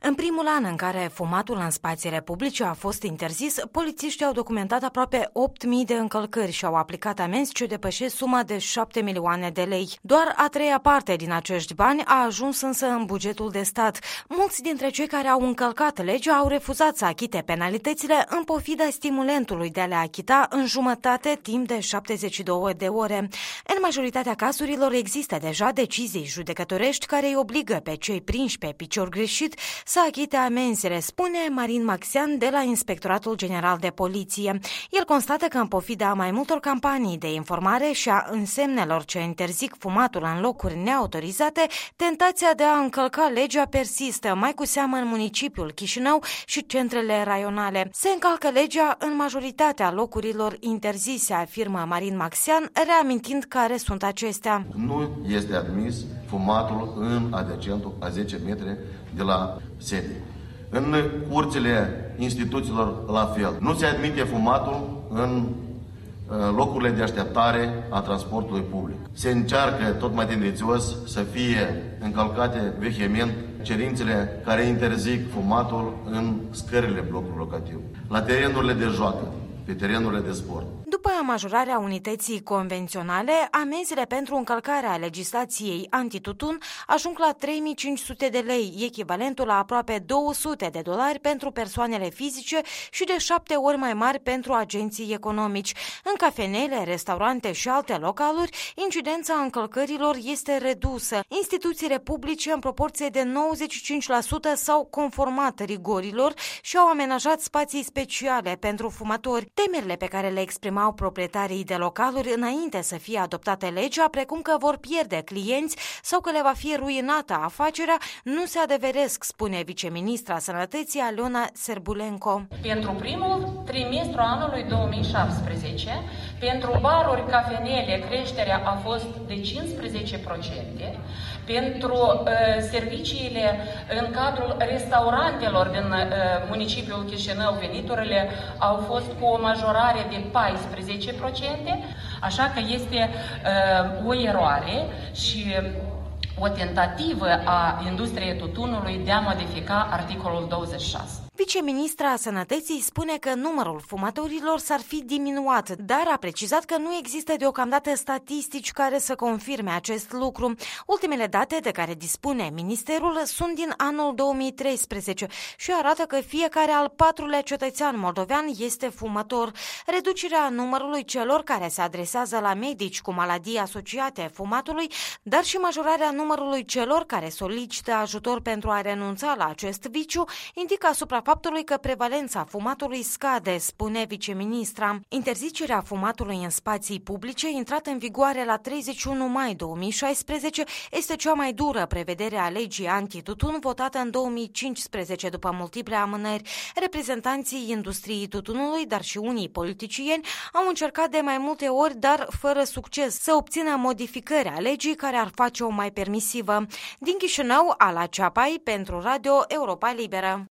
În primul an în care fumatul în spațiile publice a fost interzis, polițiștii au documentat aproape 8.000 de încălcări și au aplicat amenzi ce depășesc suma de 7 milioane de lei. Doar a treia parte din acești bani a ajuns însă în bugetul de stat. Mulți dintre cei care au încălcat legea au refuzat să achite penalitățile în pofida stimulentului de a le achita în jumătate timp de 72 de ore. În majoritatea cazurilor există deja decizii judecătorești care îi obligă pe cei prinși pe picior greșit să achite amenzile, spune Marin Maxian de la Inspectoratul General de Poliție. El constată că în pofida mai multor campanii de informare și a însemnelor ce interzic fumatul în locuri neautorizate, tentația de a încălca legea persistă, mai cu seamă în municipiul Chișinău și centrele raionale. Se încalcă legea în majoritatea locurilor interzise, afirmă Marin Maxian, reamintind care sunt acestea. Nu este admis fumatul în adiacentul a 10 metri de la sede. În curțile instituțiilor la fel. Nu se admite fumatul în locurile de așteptare a transportului public. Se încearcă tot mai tendențios să fie încălcate vehement cerințele care interzic fumatul în scările blocului locativ, la terenurile de joacă, pe terenurile de sport. După majorarea unității convenționale, amenzile pentru încălcarea legislației antitutun ajung la 3.500 de lei, echivalentul la aproape $200 pentru persoanele fizice și de 7 ori mai mari pentru agenții economici. În cafenele, restaurante și alte localuri, incidența încălcărilor este redusă. Instituțiile publice, în proporție de 95%, s-au conformat rigorilor și au amenajat spații speciale pentru fumători. Temerile pe care le exprimau proprietarii de localuri înainte să fie adoptată legea, precum că vor pierde clienți sau că le va fi ruinată afacerea, nu se adeveresc, spune viceministra Sănătății Aliona Serbulenco. Pentru primul trimestru anului 2017, pentru baruri, cafenele, creșterea a fost de 15%, pentru serviciile în cadrul restaurantelor din municipiul Chișinău, veniturile au fost cu o majorare de 14%, așa că este o eroare și o tentativă a industriei tutunului de a modifica articolul 26. Viceministra Sănătății spune că numărul fumătorilor s-ar fi diminuat, dar a precizat că nu există deocamdată statistici care să confirme acest lucru. Ultimele date de care dispune Ministerul sunt din anul 2013 și arată că fiecare al patrulea cetățean moldovean este fumător. Reducerea numărului celor care se adresează la medici cu maladii asociate fumatului, dar și majorarea numărului celor care solicită ajutor pentru a renunța la acest viciu, indică asupra faptului că prevalența fumatului scade, spune viceministra. Interzicerea fumatului în spații publice, intrat în vigoare la 31 mai 2016, este cea mai dură prevedere a legii antitutun votată în 2015 după multiple amânări. Reprezentanții industriei tutunului, dar și unii politicieni, au încercat de mai multe ori, dar fără succes, să obțină modificări a legii care ar face-o mai permisivă. Din Chișinău, Ala Ceapai, pentru Radio Europa Liberă.